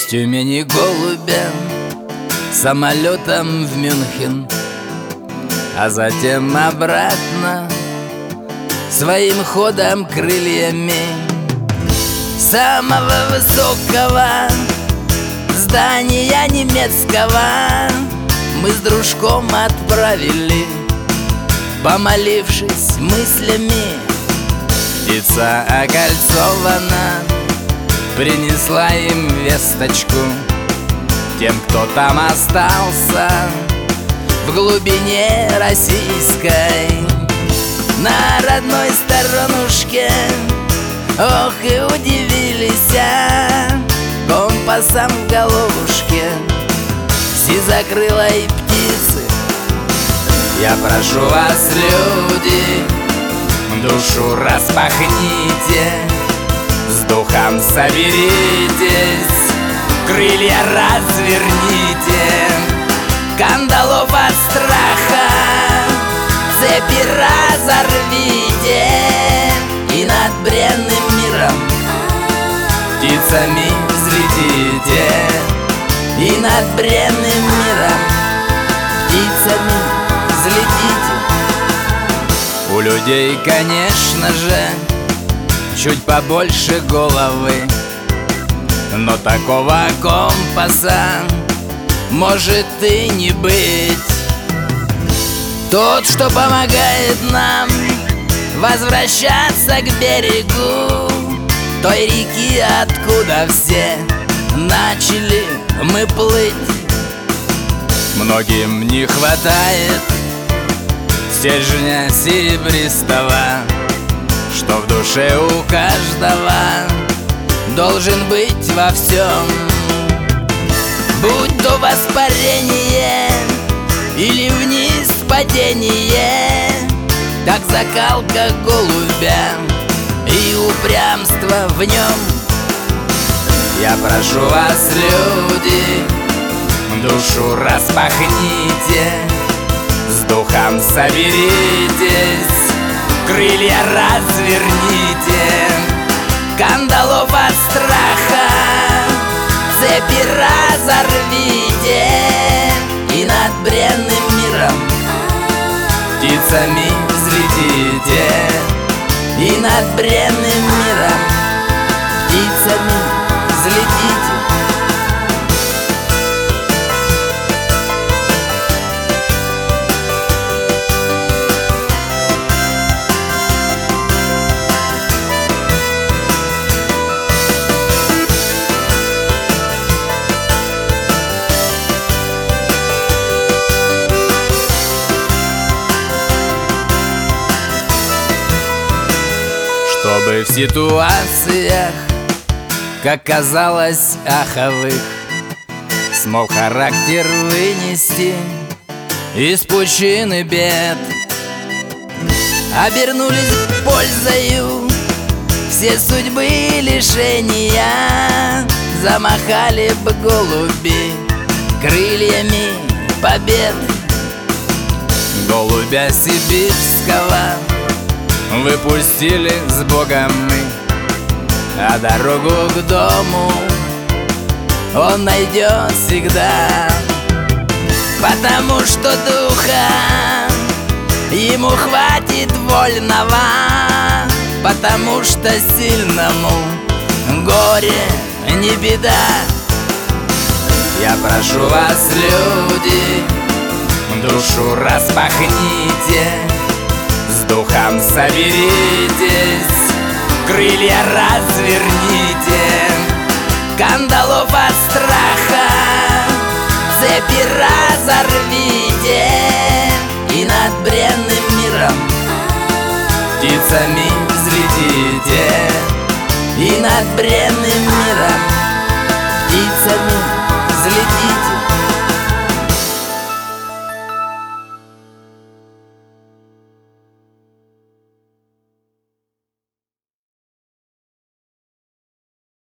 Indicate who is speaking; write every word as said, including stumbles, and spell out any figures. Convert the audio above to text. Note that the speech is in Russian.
Speaker 1: Тюмени голубя самолетом в Мюнхен, а затем обратно своим ходом крыльями самого высокого здания немецкого мы с дружком отправили, помолившись мыслями. Птица окольцована принесла им весточку тем, кто там остался в глубине российской. На родной сторонушке ох и удивились компасом в головушке сизокрылой птицы. Я прошу вас, люди, душу распахните, с духом соберитесь, крылья разверните, кандалов от страха цепи разорвите, и над бренным миром птицами взлетите, и над бренным миром птицами взлетите. У людей, конечно же, чуть побольше головы, но такого компаса может и не быть. Тот, что помогает нам возвращаться к берегу той реки, откуда все начали мы плыть. Многим не хватает стержня серебристого, что в душе у каждого должен быть во всем. Будь то воспарение или вниз падение, так закалка голубя и упрямство в нем. Я прошу вас, люди, душу распахните, с духом соберитесь, крылья разверните, кандалов от страха цепи разорвите, и над бренным миром птицами взлетите, и над бренным миром птицами взлетите. Чтобы в ситуациях, как казалось, аховых, смог характер вынести из пучины бед, обернулись пользою все судьбы лишения, замахали бы голуби крыльями побед. Голубя сибирского выпустили с Богом мы, а дорогу к дому он найдет всегда, потому что духа ему хватит вольного, потому что сильному горе не беда. Я прошу вас, люди, душу распахните, с духом соберитесь, крылья разверните, кандалов от страха цепи разорвите, и над бренным миром птицами взлетите, и над бренным миром